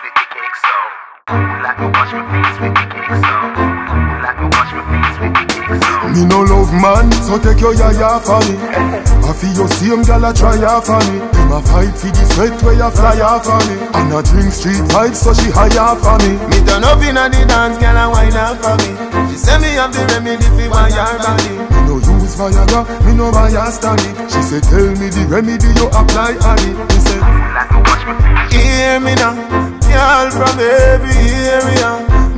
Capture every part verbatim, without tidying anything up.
with the cake so. Like me wash my face with the cake so. Like me wash my face with the cake so. Me no love man, so take your yaya for me. I feel your same gal a try off for me. Them a fight for the sweat where you fly off for me. And a drink street vibes so she high off for me. Me turn up inna the dance, gal a wine off for me. She say me have the remedy for why your body. Me no use Viagra, me no buy a stanny. She say tell me the remedy you apply on it. Me say like me wash my face. Hear me now, y'all from every area.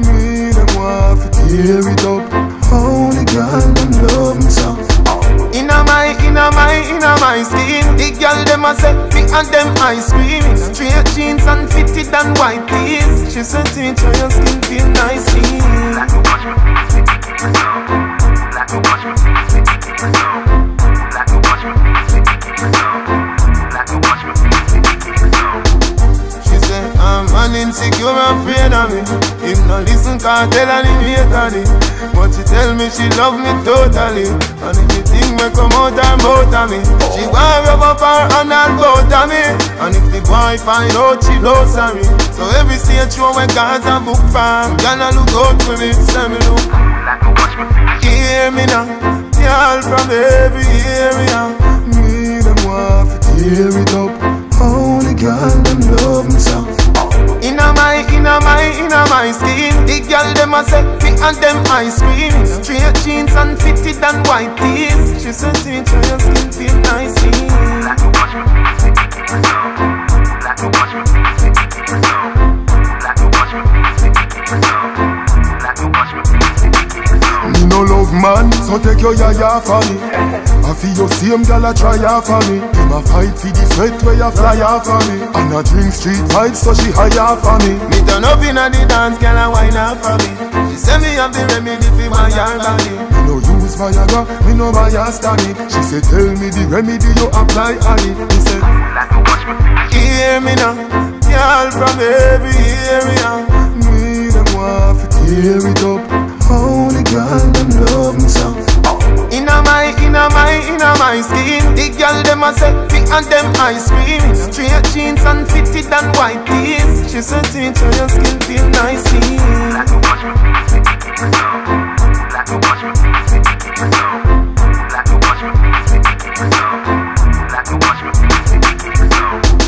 me them want to tear it up. Only girl them love me so. Inna my, inna my, inna my skin. The girl them a say, me and them ice cream. Straight jeans and fitted and white tees. She said, teacher, your skin feel nice. Like me wash my face with the cake so. Like me wash my face with the cake so. Like me wash my face with the cake so. Like me wash my face with the cake so. She said, I'm an insecure and afraid of me. If no listen, can't tell her him hate on it. But she tell me she love me totally. And if the thing may come out her mouth of me, she wanna rub up her hand and bout of me. And if the boy find out she loves me, so every stage show when God's a book farm, gonna look out for me, send me look. Like me wash my face. Hear me now, y'all from every area. Me them want to tear it up. Only girl them love me so. Inna my, inna my, inna my skin. The girl them a say, me and them ice cream. Straight jeans and fitted and white tees. She said, teacher, your skin feel nice. Like me wash my face with the cake so. Like me wash my face with the cake so. Like me wash my face with the cake so. Like me wash my face with the cake so. Me no love man, so take your yaya for me. I feel your same gal a try off for me. Them a fight for the sweat where you fly off for me. And a drink street vibes so she high off for me. Me turn up inna the dance, girl a wine off for me. She say me have the remedy for why your body. Me no use Viagra, me no buy a stanny. She say tell me the remedy you apply on it. Me say Like me wash my face. Hear me now, y'all from every area. me them want to tear it up. Only girl them love me so. Inna my, inna my, inna my skin. The girl them a say, me and them ice cream. Straight jeans and fitted and white tees. She said, teacher, your skin feel nice. Like me wash my face with the cake so. Like me wash my face with the cake so. Like me wash my face with the cake so. Like me wash my face with the cake so.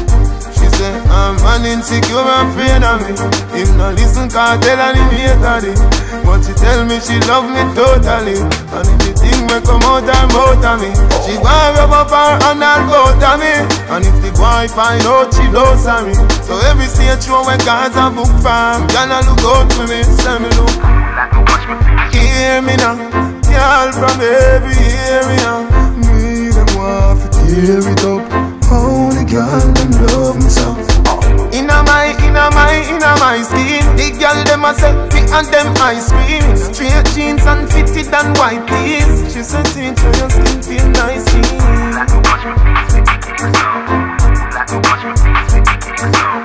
She said, I'm an insecure and afraid of me. If no listen, can't tell her him hate on it. But she tell me she love me totally. And if the thing may come out her mouth of me, she wanna rub up her hand and bout of me. And if the boy find out she loves me, so every stage show when God's a book farm, gonna look out for me, send me look. Like me wash my face. Hear me now, y'all from every area. Me them want to tear it up. Only girl them love me so. Inna my, inna my, inna my skin. The girl them a say, me and them ice cream. Straight jeans and fitted and white tees. She said, teacher, your skin feel nice. Like me wash my face with the cake so. Like me wash my face with the cake so.